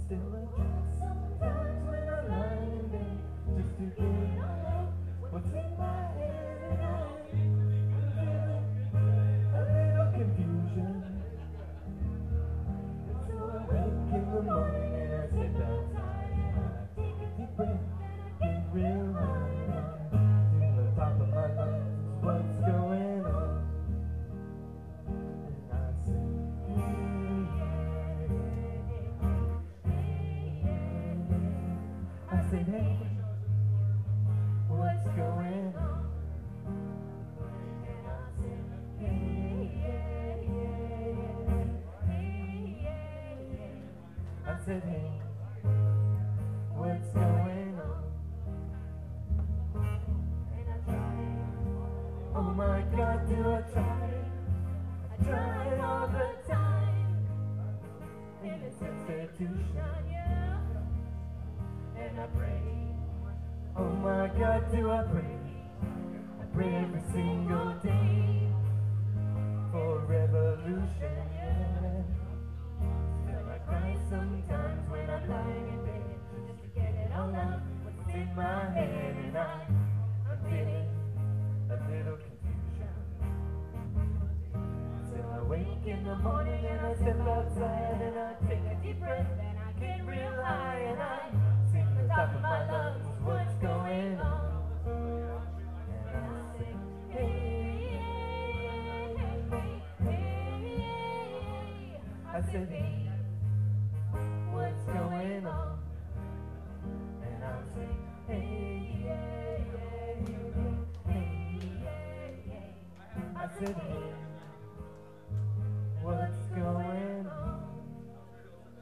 still a try sometimes when I lie in bed just to get out what's in my head, and I'm feeling a little confusion. So I wake in the morning and I step outside and I take a deep breath, get real high to the top of my lungs. What's going on? And I say, I said, hey, what's going on? And I said, I said, hey, what's going on? And I tried, oh my God, do I try? I try all the time, in this institution, yeah. And I pray, oh my God, do I pray? I pray every single day for revolution, yeah. Still I cry sometimes when I'm lying in bed just to get it all out what's in my head, and I'm feeling a little confusion. Still I wake in the morning and I step outside and I take a deep breath and I get real high and I sing the top of my lungs, what's going on? And I say, hey, I said, hey, what's going on? And I'll say, hey, I said, hey.